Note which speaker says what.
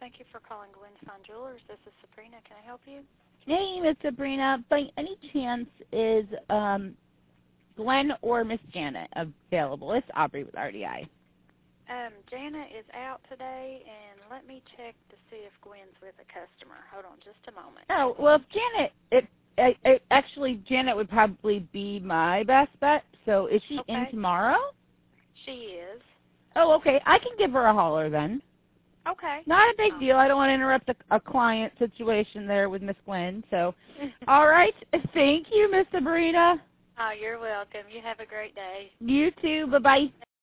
Speaker 1: Thank you for calling Gwen's Fine Jewelers. This is Sabrina. Can I help you?
Speaker 2: Hey, Miss Sabrina. By any chance is Glenn or Miss Janet available? It's Aubrey with RDI.
Speaker 1: Janet is out today, and let me check to see if Gwen's with a customer. Hold on just a moment.
Speaker 2: Oh, well, if Janet, actually, Janet would probably be my best bet. So is she in tomorrow?
Speaker 1: She is.
Speaker 2: Oh, okay. I can give her a holler then.
Speaker 1: Okay.
Speaker 2: Not a big deal. I don't want to interrupt a client situation there with Miss Gwen. So, all right. Thank you, Miss Sabrina.
Speaker 1: Oh, you're welcome. You have a great day.
Speaker 2: You too. Bye-bye.